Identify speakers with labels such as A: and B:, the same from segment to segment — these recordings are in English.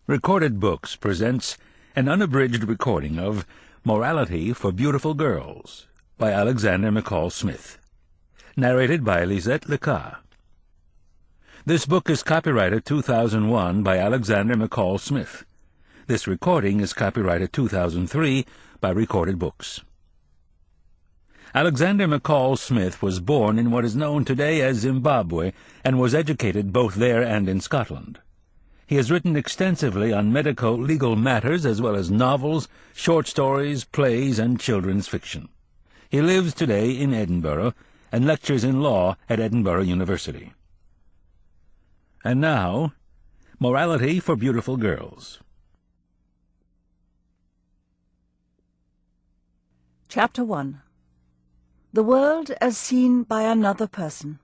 A: Recorded Books presents an unabridged recording of Morality for Beautiful Girls by Alexander McCall Smith, narrated by Lisette Lecas. This book is copyrighted 2001 by Alexander McCall Smith. This recording is copyrighted 2003 by Recorded Books. Alexander McCall Smith was born in what is known today as Zimbabwe and was educated both there and in Scotland. He has written extensively on medico-legal matters as well as novels, short stories, plays, and children's fiction. He lives today in Edinburgh and lectures in law at Edinburgh University. And now, Morality for Beautiful Girls.
B: Chapter 1. The World as Seen by Another Person.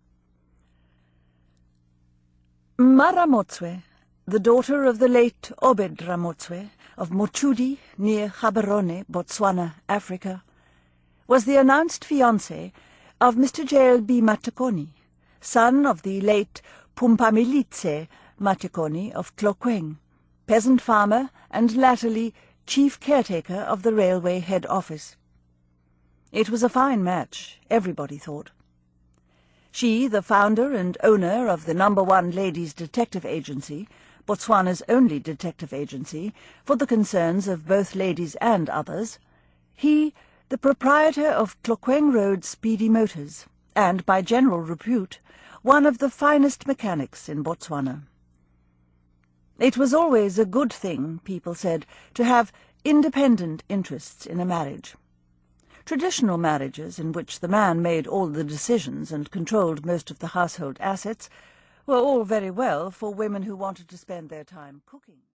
B: Mara Motswe, the daughter of the late Obed Ramotswe of Mochudi, near Gaborone, Botswana, Africa, was the announced fiancée of Mr. J.L.B. Matekoni, son of the late Pumpamilitse Matekoni of Tlokweng, peasant farmer and latterly chief caretaker of the railway head office. It was a fine match, everybody thought. She, the founder and owner of the #1 Ladies' Detective Agency, Botswana's only detective agency, for the concerns of both ladies and others, he, the proprietor of Tlokweng Road Speedy Motors, and, by general repute, one of the finest mechanics in Botswana. It was always a good thing, people said, to have independent interests in a marriage. Traditional marriages, in which the man made all the decisions and controlled most of the household assets, were all very well for women who wanted to spend their time cooking.